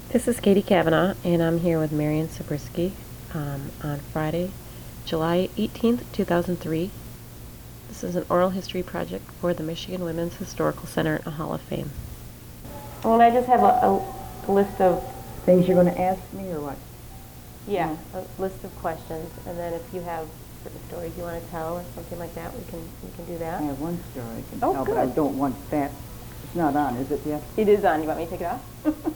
This is Katie Kavanaugh, and I'm here with Marion Sabrisky on Friday, July 18th, 2003. This is an oral history project for the Michigan Women's Historical Center and Hall of Fame. Well, I just have a list of things you're going to ask me, or what? Yeah, a list of questions, and then if you have certain stories you want to tell or something like that, we can do that. I have one story I can Oh, tell, good. but I don't want that. It's not on, is it yet? It is on. You want me to take it off?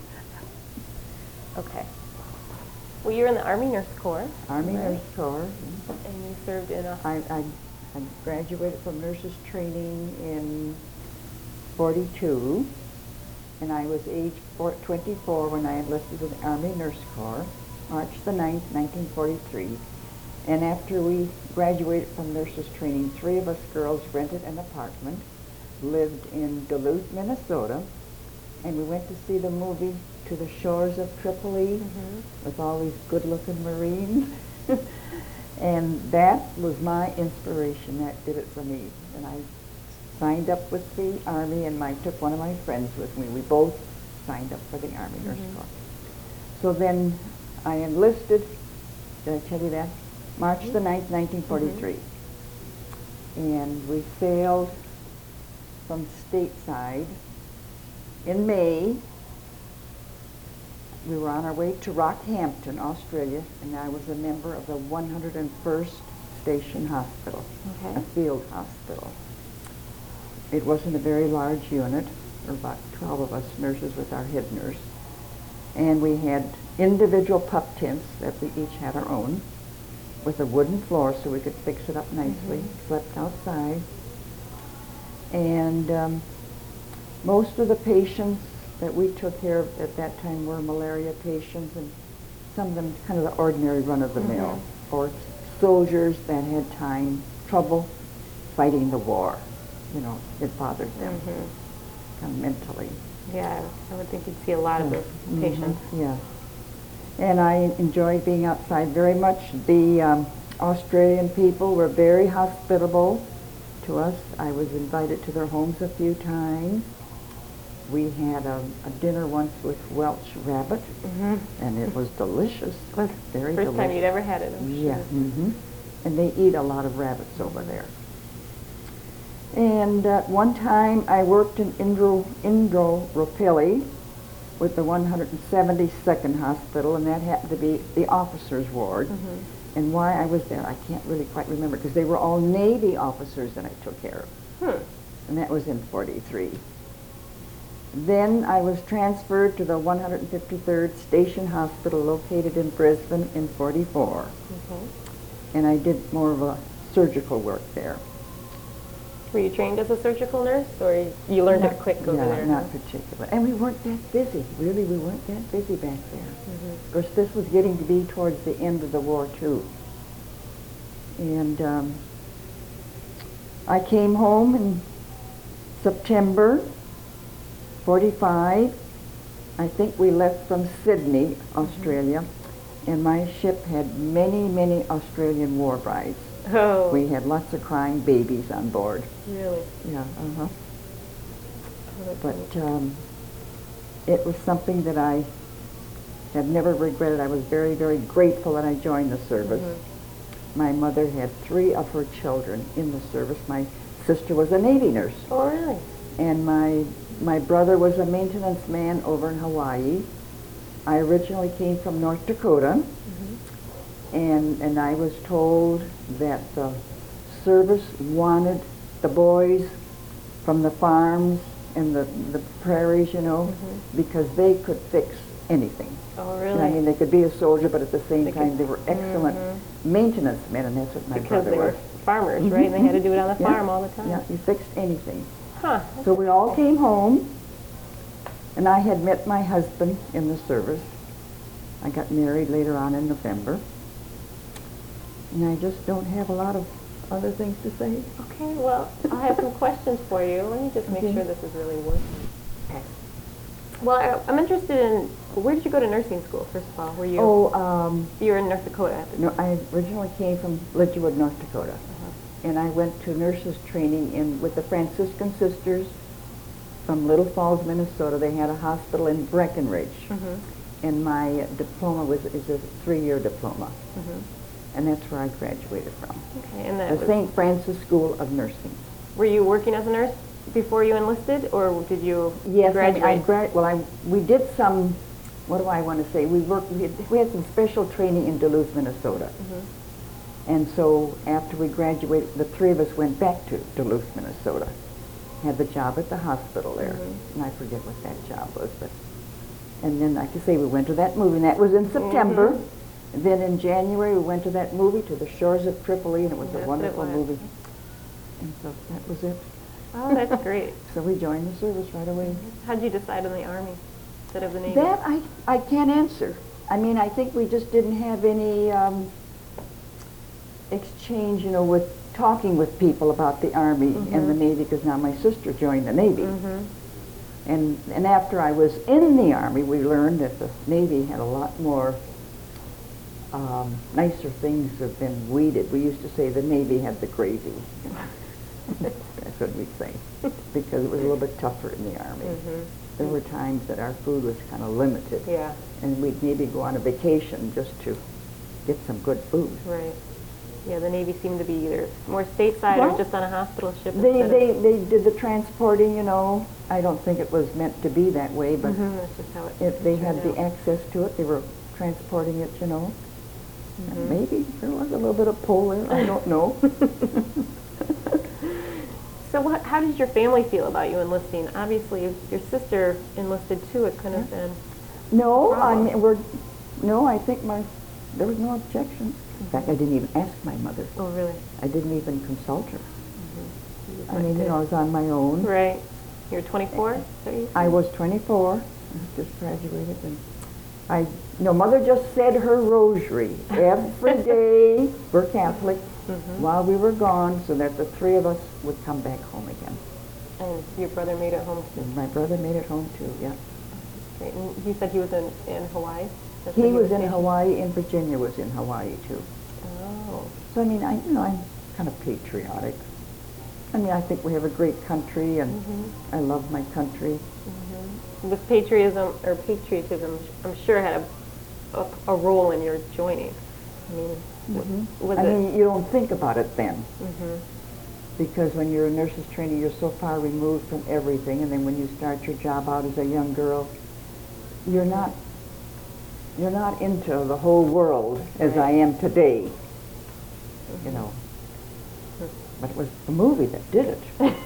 Okay. Well, you're in the Army Nurse Corps. Army right? Nurse Corps. And you served in a... I graduated from nurses training in 42, and I was age 24 when I enlisted in the Army Nurse Corps, March the 9th, 1943. And after we graduated from nurses training, 3 of us girls rented an apartment, lived in Duluth, Minnesota, and we went to see the movie To the Shores of Tripoli with all these good-looking Marines. And that was my inspiration. That did it for me. And I signed up with the Army, and I took one of my friends with me. We both signed up for the Army Nurse Corps. So then I enlisted, did I tell you that? March the 9th, 1943. And we sailed from stateside in May. We were on our way to Rockhampton, Australia, and I was a member of the 101st Station Hospital, a field hospital. It wasn't a very large unit. There were about 12 of us nurses with our head nurse. And we had individual pup tents that we each had our own, with a wooden floor so we could fix it up nicely. Slept outside. And most of the patients that we took care of at that time were malaria patients, and some of them kind of the ordinary run-of-the-mill, or soldiers that had trouble fighting the war. You know, it bothered them kind of mentally. Yeah, I would think you'd see a lot of those patients. Yeah. And I enjoyed being outside very much. The Australian people were very hospitable to us. I was invited to their homes a few times. We had a dinner once with Welsh rabbit, and it was delicious. Very delicious. First time you'd ever had it, I'm sure. Yeah. And they eat a lot of rabbits over there. And one time I worked in Indooroopilly with the 172nd Hospital, and that happened to be the officers' ward. And why I was there, I can't really quite remember, because they were all Navy officers that I took care of. And that was in 43. Then I was transferred to the 153rd Station Hospital located in Brisbane in 44. And I did more of a surgical work there. Were you trained as a surgical nurse, or you learned it quick over there? Not particular. And we weren't that busy. Really, we weren't that busy back there. Of course, this was getting to be towards the end of the war, too. And I came home in September 45. I think we left from Sydney, Australia, and my ship had many, many Australian war brides. Oh. We had lots of crying babies on board. Really? Yeah, But it was something that I have never regretted. I was very, very grateful that I joined the service. My mother had 3 of her children in the service. My sister was a Navy nurse. Oh, really? And my brother was a maintenance man over in Hawaii. I originally came from North Dakota, and I was told that the service wanted the boys from the farms and the prairies, you know, because they could fix anything. Oh, really? I mean, they could be a soldier, but at the same time, they were excellent maintenance men, and that's what my because brother they were was. farmers, right? And they had to do it on the farm all the time. Yeah, you fixed anything. Huh. So we all came home, and I had met my husband in the service. I got married later on in November. And I just don't have a lot of other things to say. Okay, well, I have some questions for you. Let me just make sure this is really working. Okay. Well, I'm interested in, where did you go to nursing school, first of all? Were you? You were in North Dakota at the time. No, I originally came from Ledgewood, North Dakota. And I went to nurses training with the Franciscan Sisters from Little Falls, Minnesota. They had a hospital in Breckenridge. and my diploma is a 3-year diploma, and that's where I graduated from. Okay, and that The was, St. Francis School of Nursing. were you working as a nurse before you enlisted, or did you Yes, graduate? we did some. What do I want to say? We had some special training in Duluth, Minnesota, and so after we graduated, the 3 of us went back to Duluth, Minnesota. Had the job at the hospital there, and I forget what that job was, but. And then, like I say, we went to that movie, and that was in September. And then in January, we went to that movie, To the Shores of Tripoli, and it was a wonderful movie. And so that was it. Oh, that's great. So we joined the service right away. How did you decide on the Army instead of the Navy? That I can't answer. I mean, I think we just didn't have any exchange, you know, with talking with people about the Army and the Navy, because now my sister joined the Navy. And after I was in the Army, we learned that the Navy had a lot more nicer things than we did. We used to say the Navy had the gravy. That's what we'd say, because it was a little bit tougher in the Army. There were times that our food was kind of limited, and we'd maybe go on a vacation just to get some good food. Right. Yeah, the Navy seemed to be either more stateside or just on a hospital ship. They did the transporting, you know. I don't think it was meant to be that way, but that's just how if they had the access to it, they were transporting it, you know. And maybe there was a little bit of pull there, I don't know. So how did your family feel about you enlisting? Obviously, if your sister enlisted too, it couldn't have been. No, I think there was no objection. In fact, I didn't even ask my mother. Oh, really? I didn't even consult her. I mean, you know, I was on my own. Right. You were 24? I was 24. I just graduated, and Mother just said her rosary every day. We're Catholic. While we were gone, so that the 3 of us would come back home again. And your brother made it home too? And my brother made it home too, yeah. Great. And he said he was in Hawaii? He was in Hawaii, and Virginia was in Hawaii too. Oh. So I mean, I'm kind of patriotic. I mean, I think we have a great country, and I love my country. This patriotism, I'm sure had a role in your joining. I mean, was it? You don't think about it then. Because when you're a nurse's trainee, you're so far removed from everything, and then when you start your job out as a young girl, you're not into the whole world as I am today, you know. But it was the movie that did it.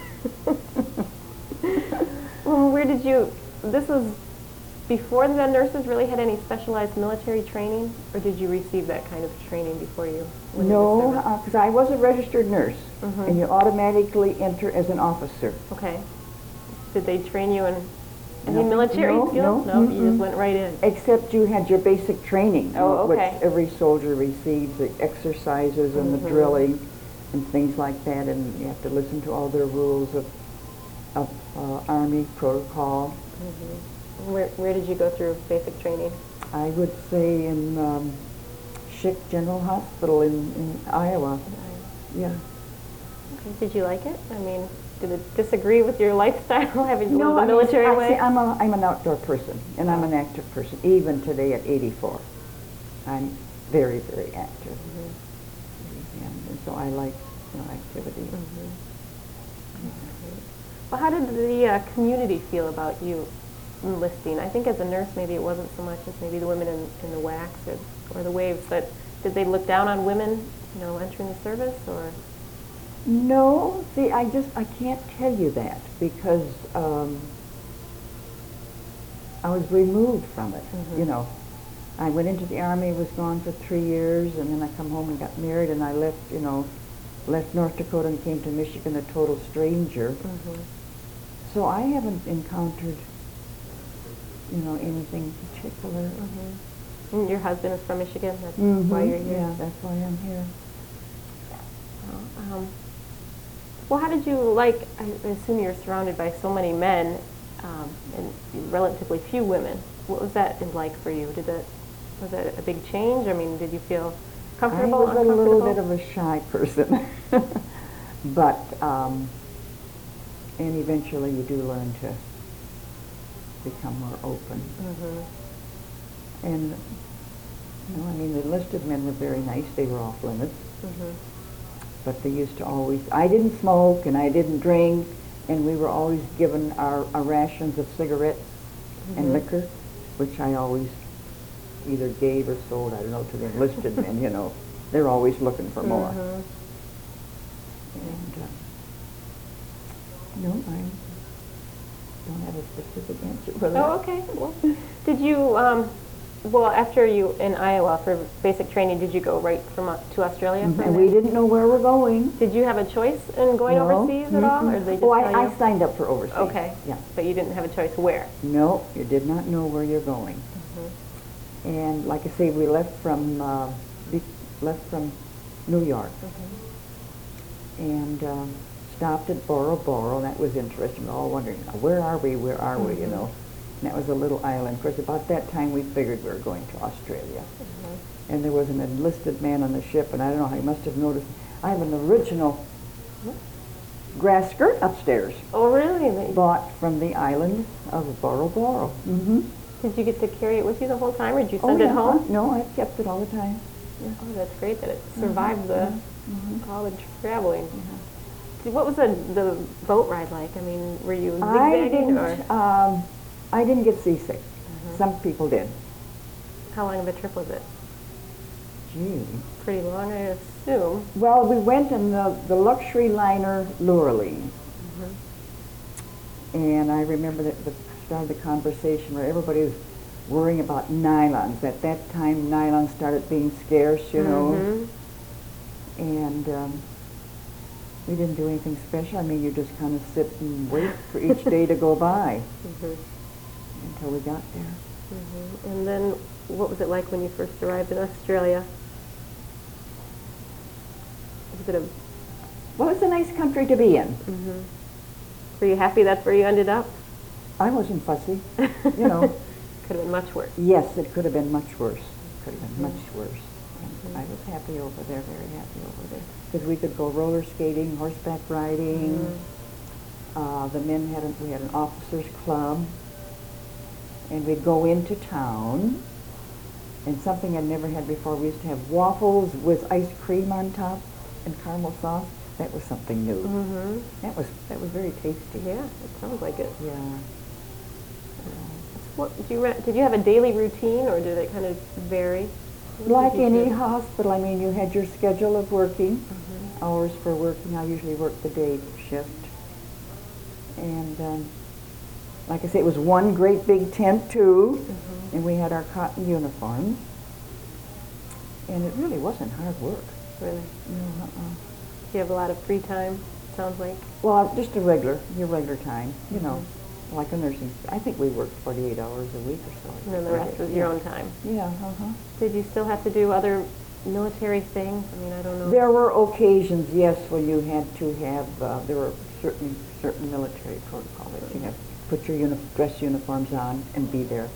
Well, this was before the nurses really had any specialized military training, or did you receive that kind of training before you went into No, service? because I was a registered nurse, and you automatically enter as an officer. Okay. Did they train you in any military skills? No, You just went right in. Except you had your basic training, Oh, okay. which every soldier receives, the exercises and the drilling and things like that, and you have to listen to all their rules of Army protocol. Where did you go through basic training? I would say in Schick General Hospital in Iowa. Yeah. Okay. Did you like it? I mean, did it disagree with your lifestyle, having to live the I military mean, way? I'm an outdoor person, and I'm an active person. Even today at 84, I'm very, very active. And so I like activity. Well, how did the community feel about you enlisting? I think as a nurse, maybe it wasn't so much as maybe the women in the WACs or the WAVES, but did they look down on women, entering the service, or? No, see, I can't tell you that, because I was removed from it, I went into the Army, was gone for 3 years, and then I come home and got married, and I left North Dakota and came to Michigan a total stranger. So I haven't encountered, anything particular. Your husband is from Michigan? That's why you're here? Yeah, that's why I'm here. Well, how did you I assume you're surrounded by so many men and relatively few women. What was that like for you? Was that a big change? I mean, did you feel comfortable, I was a little bit of a shy person. But, and eventually you do learn to become more open. And, I mean, the enlisted men were very nice. They were off limits. Mhm. But they used to always, I didn't smoke and I didn't drink, and we were always given our rations of cigarettes and Mhm. liquor, which I always either gave or sold, I don't know, to the enlisted men, They're always looking for more. Mhm. And, no, I don't have a specific answer for that. Oh, okay. Well, did you, well, after you in Iowa for basic training, did you go right to Australia? From And there? we didn't know where we're going. Did you have a choice in going No. overseas at all, or did they just Oh, tell I you? signed up for overseas. Okay. Yeah. But you didn't have a choice where? No, you did not know where you're going. Mhm. And like I say, we left from New York and stopped at Bora Bora. That was interesting. We're all wondering, where are we? Where are we? And that was a little island. Of course, about that time we figured we were going to Australia. And there was an enlisted man on the ship, and I don't know how he must have noticed. I have an original grass skirt upstairs, Oh, really? bought from the island of Bora Bora. Mm-hmm. Did you get to carry it with you the whole time, or did you Oh, send yeah. it home? No, I've kept it all the time. Yeah. Oh, that's great that it survived the all the traveling. Mhm. See, what was the boat ride like? I mean, were you I zigzagging, or didn't. I didn't get seasick. Some people did. how long of a trip was it? Gee. Pretty long, I assume. Well, we went in the luxury liner Lurleen. And I remember that the start of the conversation where everybody was worrying about nylons. At that time, nylons started being scarce, Mhm. And we didn't do anything special. I mean, you just kind of sit and wait for each day to go by Mhm. until we got there. Mhm. And then, what was it like when you first arrived in Australia? Was it a? Well, it's a nice country to be in. Mhm. Were you happy that's where you ended up? I wasn't fussy, Could have been much worse. Yes, it could have been much worse. Could have been much worse. And I was happy over there, very happy over there. Because we could go roller skating, horseback riding. The men we had an officers club. And we'd go into town. And something I'd never had before, we used to have waffles with ice cream on top and caramel sauce. That was something new. Mhm. That was very tasty. Yeah, it sounds like it. Yeah. What did you have a daily routine, or did it kind of vary? What Like did you any do? hospital, I mean, you had your schedule of working, hours for working. I usually worked the day shift. And like I say, it was one great big tent, too, and we had our cotton uniforms. And it really wasn't hard work. Really? No, Do you have a lot of free time? Sounds like. Well, just your regular time, like a nursing. I think we worked 48 hours a week or so. And then the rest was your own time. Yeah, Did you still have to do other military things? I mean, I don't know. There were occasions, yes, when you had to have, there were certain military protocol that you have to put your dress uniforms on and be there.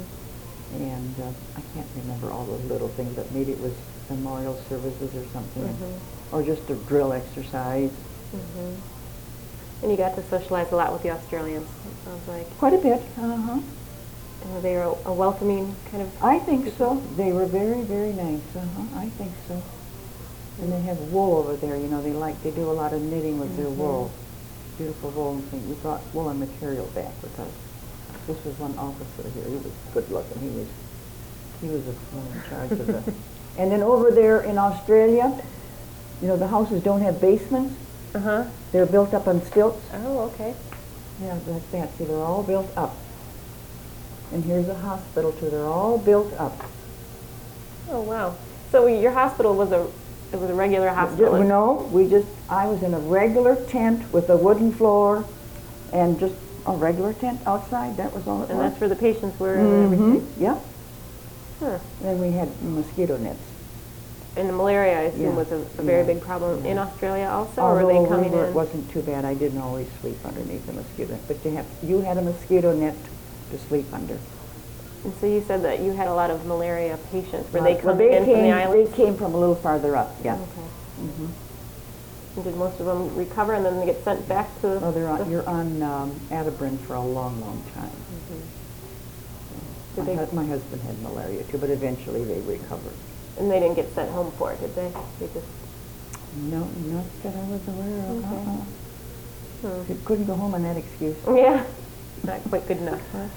And I can't remember all those little things, but maybe it was memorial services or something, or just a drill exercise. And you got to socialize a lot with the Australians, it sounds like. Quite a bit, And they were a welcoming kind of. I think so. They were very, very nice. I think so. And they have wool over there. They do a lot of knitting with their wool. Beautiful wool and things. We brought woolen material back because this was one officer here. He was good looking. He was the one in charge of the. And then over there in Australia, the houses don't have basements. They're built up on stilts. Oh, okay. Yeah, like that. See, they're all built up. And here's a hospital too. They're all built up. Oh, wow. So your hospital was a regular hospital? No, I was in a regular tent with a wooden floor and just a regular tent outside. That was all it And was. that's where the patients were and everything? Yep. Huh. Then we had mosquito nets. And the malaria, I assume, was a very big problem in Australia also, or were they coming in? It wasn't too bad. I didn't always sleep underneath the mosquito net. But you had a mosquito net to sleep under. And so you said that you had a lot of malaria patients. Were they coming in from the island? They came from a little farther up, yeah. Okay. And did most of them recover and then they get sent back to? Oh, you're on Attabrin for a long, long time. Did they, My husband had malaria too, but eventually they recovered. and they didn't get sent home for it, did they? They just, No, not that I was aware of. Okay. hmm. You couldn't go home on that excuse. Yeah, not quite good enough, huh?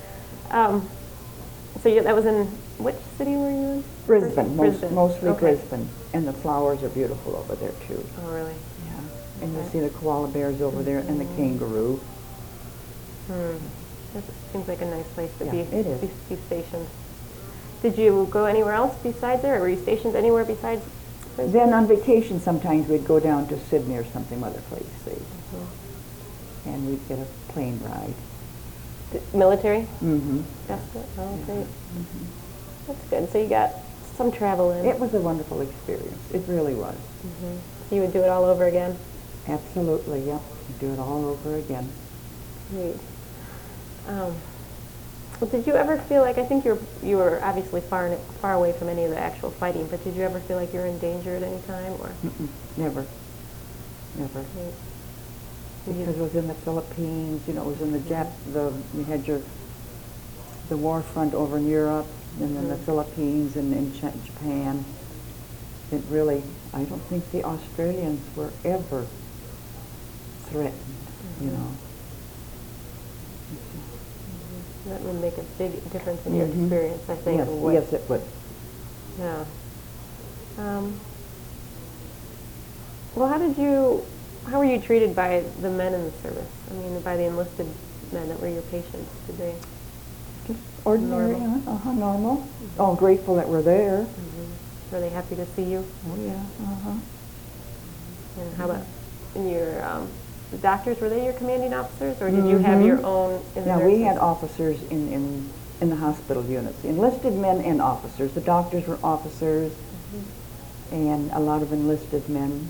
So that was in, which city were you in? Brisbane, Brisbane. mostly Okay. Brisbane. And the flowers are beautiful over there too. Oh, really? Yeah. And you Okay. see the koala bears over there and the kangaroo. Hmm. That seems like a nice place to Yeah, be, it is. be stationed. Did you go anywhere else besides there, or were you stationed anywhere besides Brisbane? Then on vacation sometimes we'd go down to Sydney or something other place, see. Mhm. And we'd get a plane ride. Military? Mm-hmm. That's good. Oh, great. Mhm. That's good. So you got some travel in. It was a wonderful experience. It really was. Mhm. So you would do it all over again? Absolutely, yep. Do it all over again. Great. Well, did you ever feel like, I think you were obviously far away from any of the actual fighting, but did you ever feel like you were in danger at any time, or? Mm-mm. Never. Never. Right. Because it was in the Philippines, you know, it was in you had the war front over in Europe, and then the Mhm. Philippines and in Japan. It really, I don't think the Australians were ever threatened, you Mhm. know. That would make a big difference in your Mhm. experience, I think. Yes, of what- yes, it would. Yeah. Well, how were you treated by the men in the service? I mean, by the enlisted men that were your patients? Did they? Ordinary, Normal. normal. Oh, grateful that we're there. Were they happy to see you? Oh, yeah, And how about in your the doctors? Were they your commanding officers, or did you have Mhm. your own? In the Yeah, we nurses? had officers in the hospital units, enlisted men and officers. The doctors were officers, and a lot of enlisted men.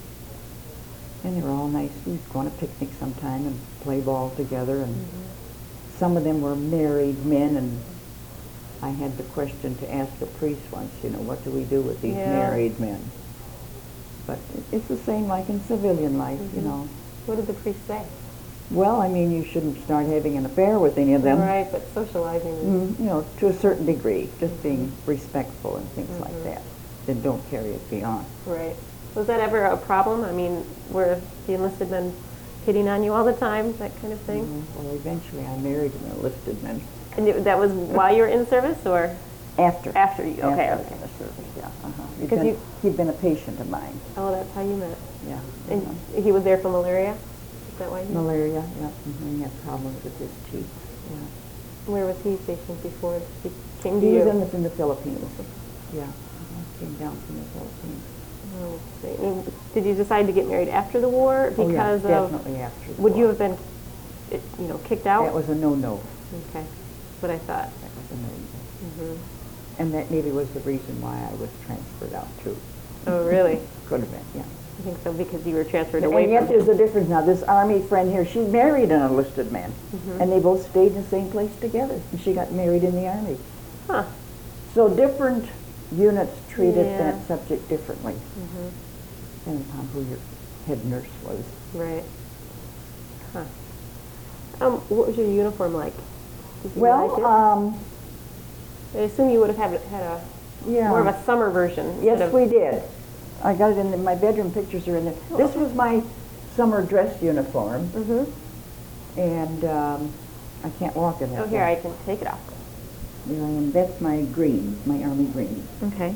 And they were all nice. We'd go on a picnic sometime and play ball together. And some of them were married men, and I had the question to ask a priest once, you know, what do we do with these Yeah. married men? But it's the same like in civilian life, you know. What did the priest say? Well, I mean, you shouldn't start having an affair with any of them. Right, but socializing. You know, to a certain degree, just being respectful and things like that. Then don't carry it beyond. Right. Was that ever a problem? I mean, were the enlisted men hitting on you all the time, that kind of thing? Well, eventually I married an enlisted man. And that was while you were in service, or After. after you? Okay, After okay. the service, yeah. Because He'd been a patient of mine. Oh, that's how you met. Yeah. And he was there for malaria? Is that why? Malaria, yeah. He had problems with his teeth. Yeah. Where was he stationed before he came to He you? was in the Philippines. Yeah. Came down from the Philippines. Oh, great. And did you decide to get married after the war Oh, yeah, because of? definitely after the Would you war. have been, kicked out? That was a no-no. Okay, that's what I thought. That was a no-no. Hmm. And that maybe was the reason why I was transferred out too. Oh, really? Could have been, yeah. I think so, because you were transferred away And yet from there's a difference now. This Army friend here, she married an enlisted man. Mm-hmm. And they both stayed in the same place together. And she got married in the Army. Huh. So different units treated Yeah. that subject differently, Hmm. depending upon who your head nurse was. Right. Huh. What was your uniform like? Did you Well, like it? I assume you would have had a yeah. more of a summer version. instead Yes, of- we did. I got it in my bedroom pictures are in there. This was my summer dress uniform, Mhm. and I can't walk in that. Oh, here, I can take it off. There I am. That's my green, my Army green. Okay.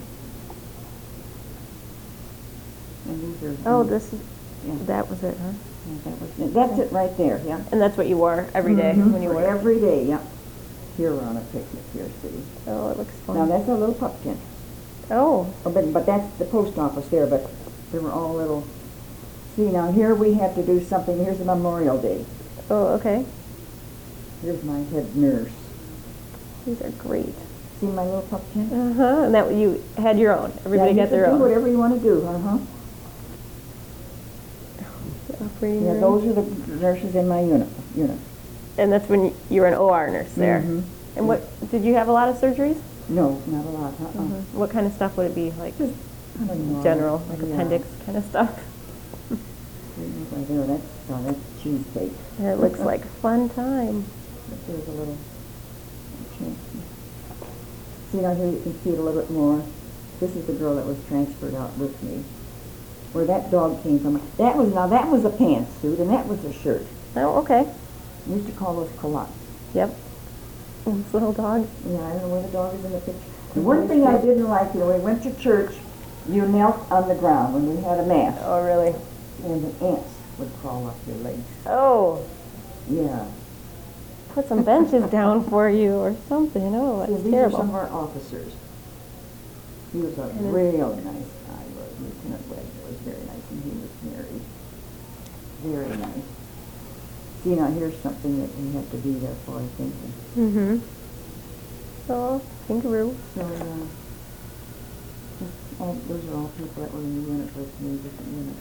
And these are, Oh, this is, yeah, that was it, huh? yeah, that was it. That's it right there, yeah. And that's what you wore every day Mhm, when you for were. every day, yeah. Here we're on a picnic here, see. Oh, it looks fun. Now that's our little pup tent. Oh. Oh, but that's the post office there, but they were all little. See, now here we had to do something. Here's a Memorial Day. Oh, okay. Here's my head nurse. These are great. See my little pup tent? Uh-huh. And that you had your own. Everybody Yeah, got you their can own. do whatever you want to do, Operating Yeah, room. those are the nurses in my unit. And that's when you were an OR nurse there. Mhm. And what, did you have a lot of surgeries? No, not a lot. What kind of stuff would it be? Like Just kind of normal. general, like Yeah. appendix kind of stuff? Right there, that's cheesecake. And it looks like fun time. There's a little change. See, now here you can see it a little bit more. This is the girl that was transferred out with me. Where that dog came from. That was a pantsuit and that was a shirt. Oh, okay. We used to call those culottes. Yep. This little dog. Yeah, I don't know where the dog is in the picture. The one thing I didn't like, when we went to church, you knelt on the ground when we had a mass. Oh, really? And the ants would crawl up your legs. Oh. Yeah. Put some benches down for you or something. Oh, that's These terrible. are some of our officers. He was a real nice guy. Lieutenant Wagner was very nice, and he was married. Very nice. See, now here's something that you have to be there for, I think. Mm-hmm. Oh, kangaroo. So, those are all people that were in the unit with me, different units.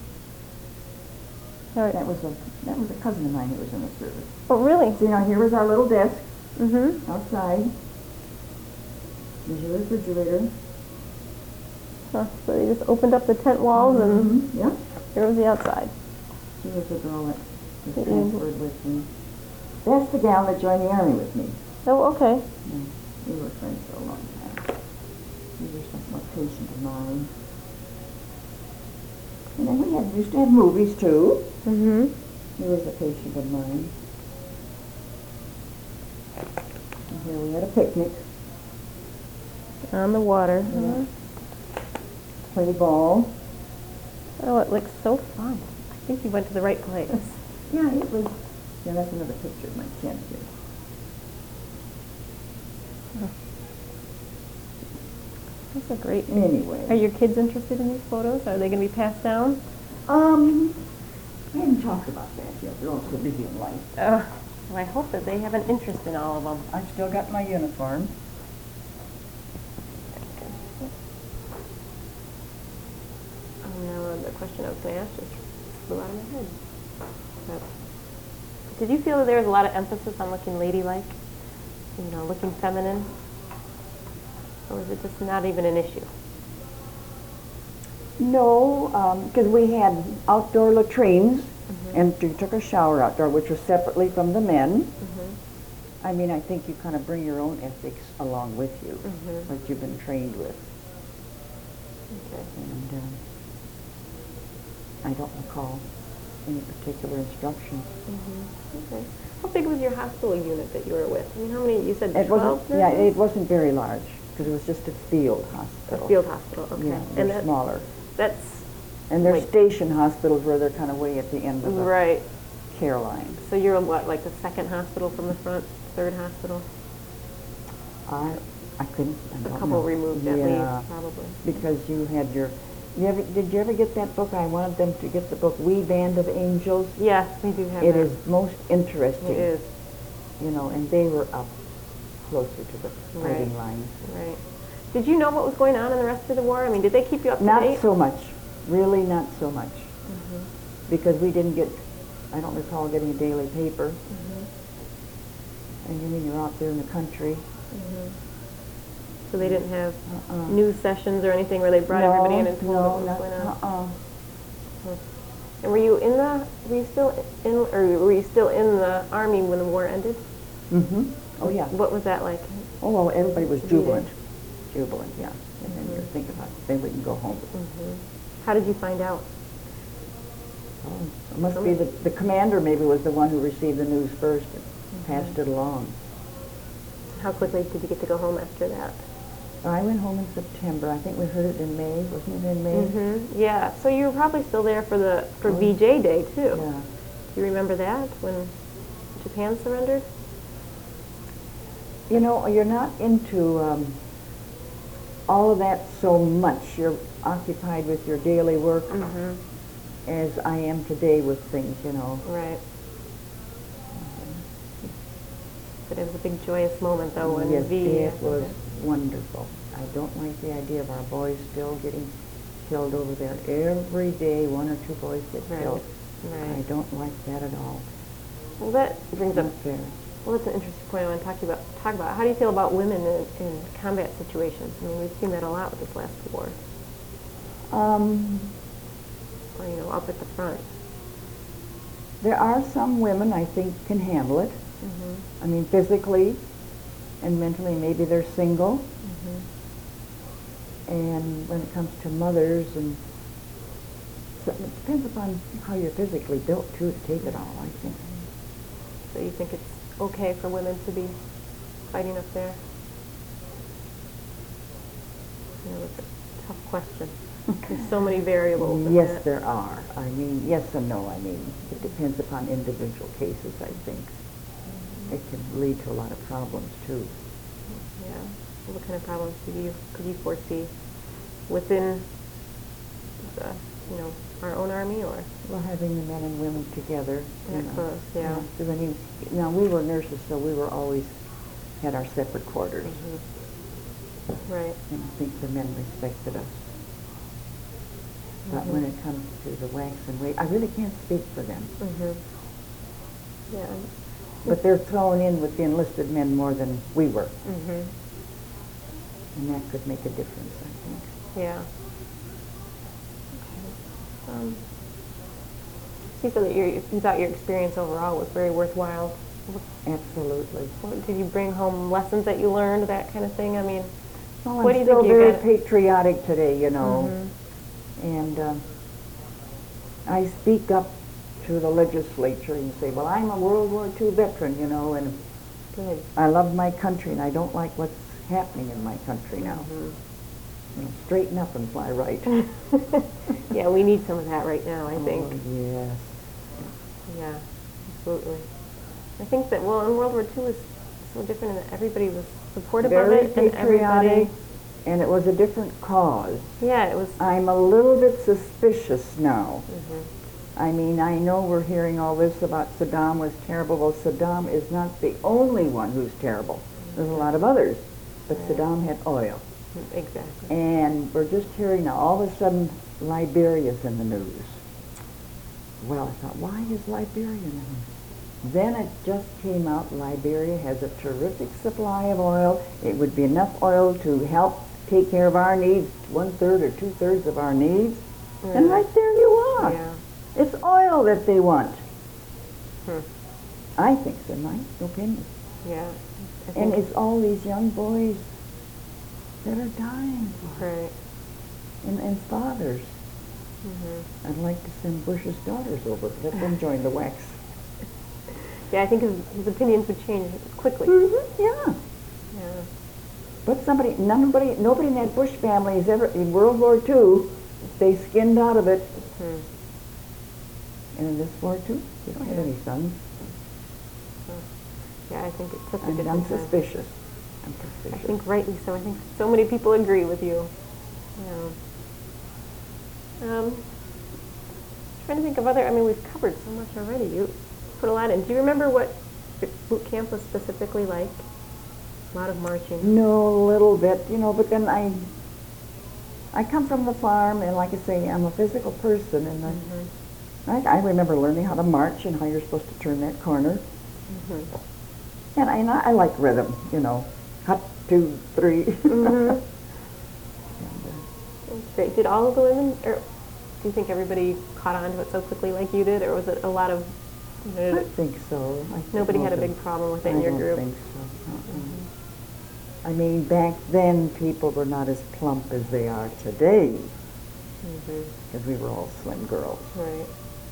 All right. That was a cousin of mine who was in the service. Oh, really? See, now here was our little desk Mm-hmm. outside. There's your refrigerator. Huh. So they just opened up the tent walls and Yeah. here was the outside. She was the girl that was Mhm. transferred with me. That's the gal that joined the army with me. Oh, okay. Yeah. We were friends for a long time. She was a patient of mine. And then we used to have movies too. Mm-hmm. He was a patient of mine. And here we had a picnic. On the water. Yeah. Play ball. Oh, it looks so fun. I think you went to the right place. Yeah, it was. Yeah, that's another picture of my tent here. That's a great. Anyway. Are your kids interested in these photos? Are they going to be passed down? I haven't talked about that yet. They're all so busy in life. Well, I hope that they have an interest in all of them. I've still got my uniform. No, the question I was going to ask just flew out of my head. But did you feel that there was a lot of emphasis on looking ladylike? You know, looking feminine? Or was it just not even an issue? No, because we had outdoor latrines, and you took a shower outdoor, which was separately from the men. I mean, I think you kind of bring your own ethics along with you, what you've been trained with. Okay. And I don't recall any particular instructions. Okay. How big was your hospital unit that you were with? I mean, how many? You said It 12 wasn't, yeah, nurses? it wasn't very large, because it was just a field hospital. A field hospital, okay. Yeah, and they're smaller. That's And they're Wait. station hospitals where they're kind of way at the end of the right. care line. So you're what, like the second hospital from the front, third hospital? I couldn't, I A don't couple know. removed at Yeah, least, probably. because you had your, did you ever get that book? I wanted them to get the book, We Band of Angels. Yes, we do have It that. is most interesting. It is. You know, and they were up closer to the fighting lines. Right. Did you know what was going on in the rest of the war? I mean, did they keep you up to Not date? so much, really not so much. Because we didn't get, I don't recall getting a daily paper. And you mean you're out there in the country. So they didn't have Uh-uh. news sessions or anything where they brought everybody in and told them what was going on? And were you still in the army when the war ended? Oh, yeah. What was that like? Oh, well, everybody was To be jubilant. Jubilant, yeah. And then you're thinking about it, then we can go home. How did you find out? Oh, it must be the commander maybe was the one who received the news first and passed it along. How quickly did you get to go home after that? I went home in September. I think we heard it in May. Wasn't it in May? Yeah. So you were probably still there for VJ Day too. Yeah. Do you remember that when Japan surrendered? You know, you're not into all of that so much. You're occupied with your daily work as I am today with things, you know. Right. But it was a big joyous moment though when Yes, V. it was wonderful. I don't like the idea of our boys still getting killed over there. Every day, one or two boys get killed. Right. I don't like that at all. Well, that brings up. Not fair. Well, that's an interesting point I want to talk about. How do you feel about women in combat situations? I mean, we've seen that a lot with this last war. Or, you know, up at the front. There are some women I think can handle it. I mean, physically, and mentally maybe they're single. Mm-hmm. And when it comes to mothers, and so it depends upon how you're physically built too to take it all, I think. So you think it's okay for women to be fighting up there? You know, it's a tough question. There's so many variables in Yes, that. there are. I mean, yes and no. I mean, it depends upon individual cases, I think. It can lead to a lot of problems too. Yeah. What kind of problems could you foresee within the, our own army, or? Well, having the men and women together. That close, yeah. 'Cause I mean, now we were nurses, so we were always had our separate quarters. Mm-hmm. Right. And I think the men respected us. But when it comes to the wax and wait, I really can't speak for them. Mm-hmm. Yeah. But they're thrown in with the enlisted men more than we were. Mm-hmm. And that could make a difference, I think. Yeah. Okay. So you said that you thought your experience overall was very worthwhile. Absolutely. Did you bring home lessons that you learned, that kind of thing? I mean, Well, what do I'm you still think you very got? patriotic today, you know. Mm-hmm. And I speak up to the legislature and say, well, I'm a World War II veteran, you know, and Good. I love my country, and I don't like what's happening in my country now. Mm-hmm. You know, straighten up and fly right. Yeah, we need some of that right now, I think. Oh, yes. Yeah, absolutely. I think that, well, in World War II was so different in that everybody was supportive Very of it, and everybody. patriotic, and it was a different cause. Yeah, it was. I'm a little bit suspicious now. Mm-hmm. I mean, I know we're hearing all this about Saddam was terrible. Well, Saddam is not the only one who's terrible. There's a lot of others. But Saddam had oil. Exactly. And we're just hearing now, all of a sudden, Liberia's in the news. Well, I thought, why is Liberia in the news? Then it just came out, Liberia has a terrific supply of oil. It would be enough oil to help take care of our needs, 1/3 or 2/3 of our needs. Right. And right there you are. Yeah. It's oil that they want. Hmm. I think so, in my opinion. Yeah. I And think, it's all these young boys that are dying, right. and fathers. Mm-hmm. I'd like to send Bush's daughters over, let them join the wax. Yeah, I think his opinions would change quickly. Yeah. Yeah. But nobody in that Bush family has ever, in World War II, they skinned out of it. Hmm. And in this war too, they don't have any sons. Yeah, I think it's such a I'm different time. suspicious. I'm I suspicious. think rightly so. I think so many people agree with you. Yeah. Trying to think of other. I mean, we've covered so much already. You put a lot in. Do you remember what your boot camp was specifically like? A lot of marching. No, a little bit, but then I come from the farm, and like I say, I'm a physical person, and I remember learning how to march and how you're supposed to turn that corner. Mm-hmm. And I like rhythm, hut, 2, 3. Mm-hmm. That's great. Did all of the women, or do you think everybody caught on to it so quickly like you did, or was it a lot of, I think so. nobody had a big problem with it in your group? I don't think so. I mean, back then people were not as plump as they are today, because we were all slim girls. Right.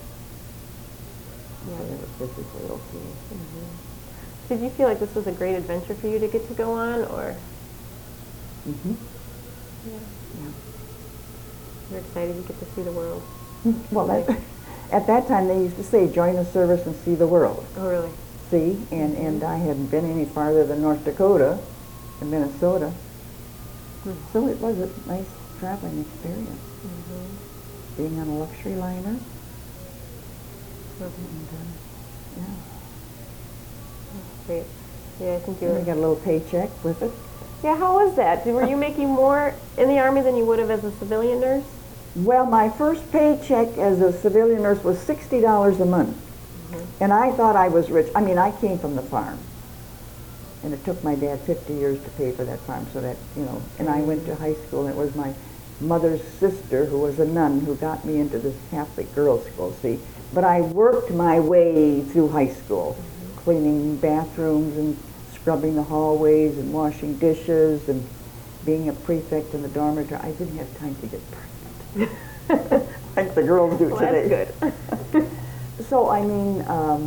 So they were physically okay. Did you feel like this was a great adventure for you to get to go on, or? Mm-hmm. Yeah. You're excited you get to see the world. Well, at that time they used to say, join the service and see the world. Oh, really? See, and I hadn't been any farther than North Dakota and Minnesota. So it was a nice traveling experience. Being on a luxury liner. And, yeah. Great. Yeah, I think you And we were. got a little paycheck with it. Yeah, how was that? Were you making more in the Army than you would have as a civilian nurse? Well, my first paycheck as a civilian nurse was $60 a month. And I thought I was rich. I mean, I came from the farm. And it took my dad 50 years to pay for that farm, so that, and I went to high school, and it was my mother's sister, who was a nun, who got me into this Catholic girls' school, see. But I worked my way through high school, cleaning bathrooms and scrubbing the hallways and washing dishes and being a prefect in the dormitory. I didn't have time to get pregnant like the girls do Well, today. that's good. So, I mean,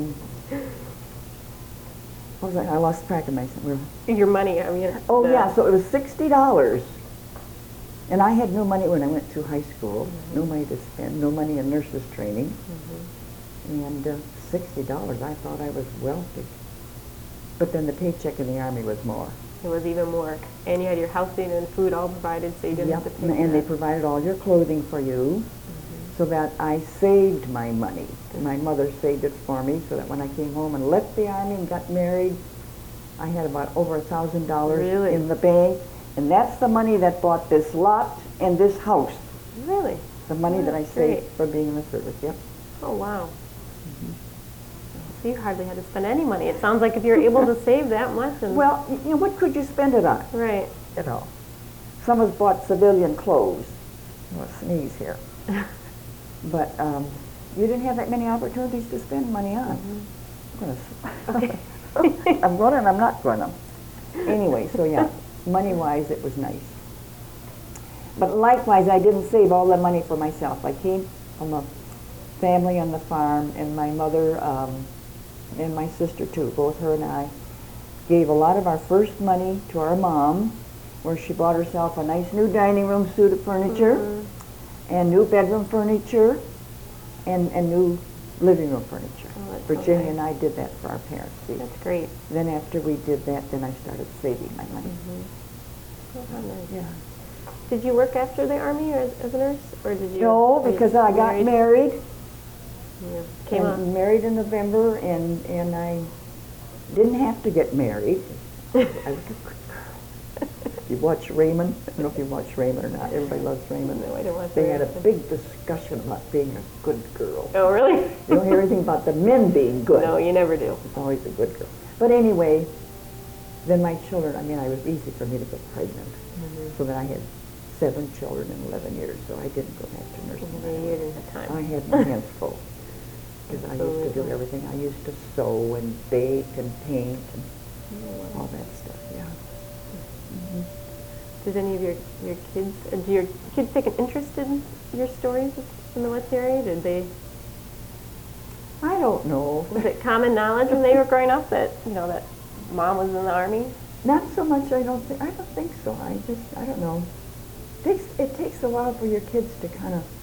what was I lost track of myself. Your money, I mean. Oh, yeah, so it was $60. And I had no money when I went through high school, no money to spend, no money in nurses training. And $60, I thought I was wealthy. But then the paycheck in the Army was more. It was even more. And you had your housing and food all provided, so you didn't have to pay for and they that. provided all your clothing for you, so that I saved my money. My mother saved it for me, so that when I came home and left the Army and got married, I had about over $1,000 Really? in the bank. And that's the money that bought this lot and this house. Really? The money that I That's saved great. for being in the service, yep. Oh, wow. So you hardly had to spend any money. It sounds like if you're able to save that much. And Well, you know, what could you spend it on? right. You know, some of us bought civilian clothes. I'm going to sneeze here. But you didn't have that many opportunities to spend money on. I'm going to. I'm going and I'm not going to. Anyway, so yeah, money-wise, it was nice. But likewise, I didn't save all the money for myself. I came from a family on the farm, and my mother and my sister too, both her and I, gave a lot of our first money to our mom, where she bought herself a nice new dining room suit of furniture, and new bedroom furniture, and new living room furniture. Oh, that's Virginia okay. and I did that for our parents. See. That's great. Then after we did that, then I started saving my money. Oh, how nice. Yeah. Did you work after the Army as a nurse? Or did you? No, were you because I got married. Yeah. Came and on. married in November, and I didn't have to get married. I was a good girl. You watch Raymond? I don't know if you watch Raymond or not. Everybody loves Raymond. No, I didn't watch They had a Raymond. big discussion about being a good girl. Oh, really? You don't hear anything about the men being good. No, you never do. It's always a good girl. But anyway, then my children, I mean, it was easy for me to get pregnant. So that I had 7 children in 11 years, so I didn't go back to nursing. Yeah, you didn't have time. I had my hands full. Because I used to do Absolutely. everything. I used to sew and bake and paint and all that stuff, yeah. Did any of your kids, do your kids take an interest in your stories in the military? Did they, I don't know. was it common knowledge when they were growing up that, that mom was in the Army? Not so much, I don't think so. I don't know. It takes a while for your kids to kind of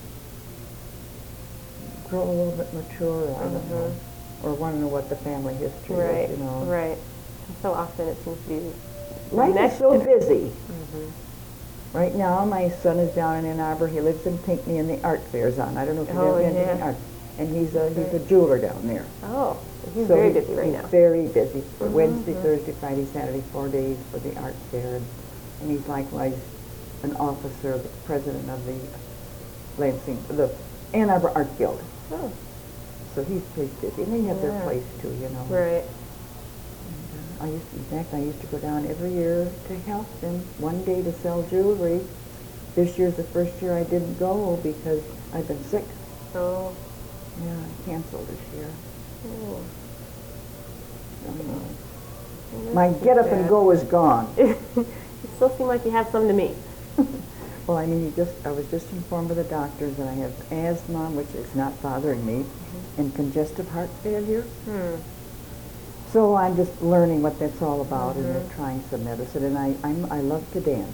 grow a little bit mature, I don't know, or want to know what the family history Right, is, you know. right. And so often it seems to be Life next is so gen- busy. Right now, my son is down in Ann Arbor. He lives in Pinckney, and the art fair's on. I don't know if you've Oh, ever been to the yeah. art. And he's a jeweler down there. Oh, he's So very busy right he's now. very busy. For Wednesday, Thursday, Friday, Saturday, 4 days for the art fair. And he's likewise an officer, the president of the the Ann Arbor Art Guild. Oh, So he's pretty busy. And they have their Yeah. place too, you know. right. In fact, I used to go down every year to help them one day to sell jewelry. This year's the first year I didn't go because I've been sick. Oh, Yeah, I canceled this year. oh. My get up and go is gone. You still seem like you have some to me. Well, I mean, I was just informed by the doctors that I have asthma, which is not bothering me, and congestive heart failure. So I'm just learning what that's all about, and they're trying some medicine. And I love to dance.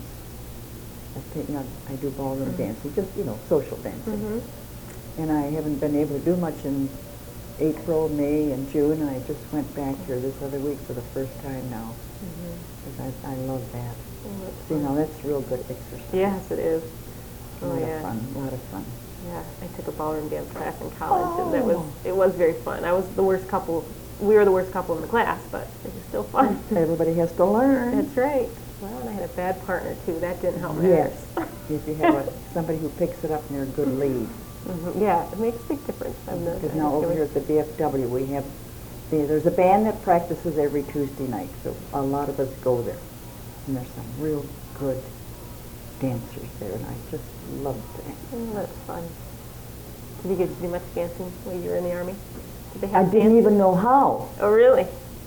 I do ballroom dancing, just social dancing. And I haven't been able to do much in April, May, and June, and I just went back here this other week for the first time now. Because I love that. That's real good exercise. Yes, it is. A Oh, lot yeah. of fun, a lot of fun. Yeah, I took a ballroom dance class in college, and it was very fun. I was the worst couple. We were the worst couple in the class, but it was still fun. Everybody has to learn. That's right. Well, and I had a bad partner too. That didn't help Yes, matters. if you have somebody who picks it up and they're a good lead. Yeah, it makes a big difference. I've noticed. Because now over here at the VFW, we have, there's a band that practices every Tuesday night, so a lot of us go there. And there's some real good dancers there, and I just love dance. Oh, that's fun. Did you get to do much dancing while you were in the Army? Did they I have didn't dances? even know how. Oh, really?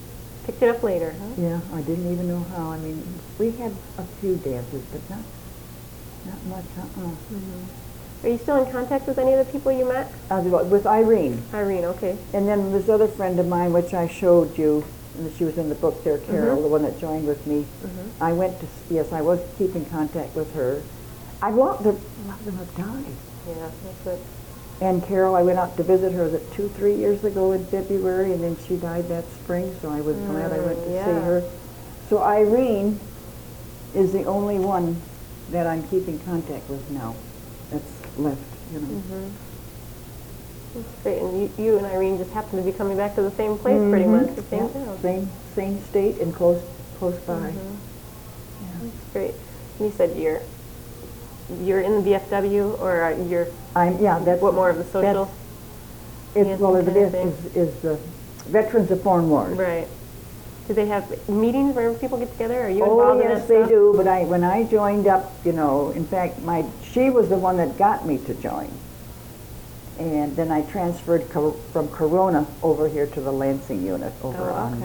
picked it up later, huh? Yeah, I didn't even know how. I mean, we had a few dances, but not much. Are you still in contact with any of the people you met? With Irene. Irene, okay. And then this other friend of mine, which I showed you, and she was in the book there, Carol, the one that joined with me. I went to, yes, I was keeping contact with her. A lot of them have died. Yeah, that's it. And Carol, I went out to visit her 2-3 years ago in February, and then she died that spring, so I was glad I went to see her. So Irene is the only one that I'm keeping contact with now that's left, you know. That's great. And you and Irene just happen to be coming back to the same place pretty much, the same town. Same state and close by. That's great. And you said you're in the VFW, or you're that's what, more of the social? It's well, it is the Veterans of Foreign Wars. Right. Do they have meetings where people get together? Are you involved in that yes, they stuff? do. But when I joined up, you know, in fact, she was the one that got me to join. And then I transferred from Corona over here to the Lansing unit over on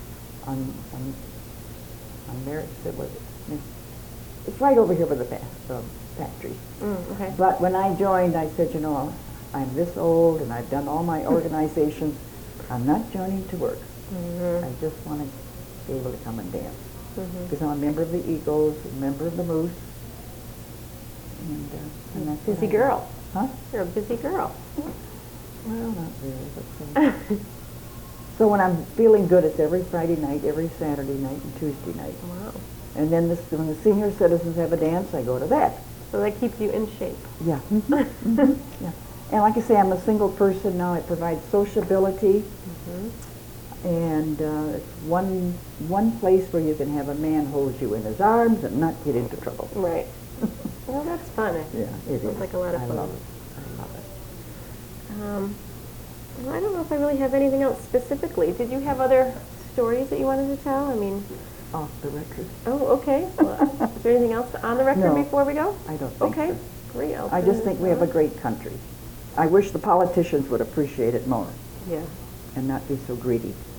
there. It's right over here by the factory. Okay. But when I joined, I said, you know, I'm this old and I've done all my organizations. I'm not joining to work. I just want to be able to come and dance. Because I'm a member of the Eagles, a member of the Moose. And that's Busy girl. Huh? You're a busy girl. Well, not really, but so when I'm feeling good, it's every Friday night, every Saturday night, and Tuesday night. Wow. And then when the senior citizens have a dance, I go to that. So that keeps you in shape. Yeah. Yeah. And like I say, I'm a single person now. It provides sociability. And it's one place where you can have a man hold you in his arms and not get into trouble. Right. Well, that's fun. Yeah, it Sounds is. like a lot of fun. I love it. Well, I don't know if I really have anything else specifically. Did you have other stories that you wanted to tell? I mean, Off the record. oh, okay. Well, is there anything else on the record No, before we go? I don't think Okay, so. great. I just think we have a great country. I wish the politicians would appreciate it more Yeah. and not be so greedy.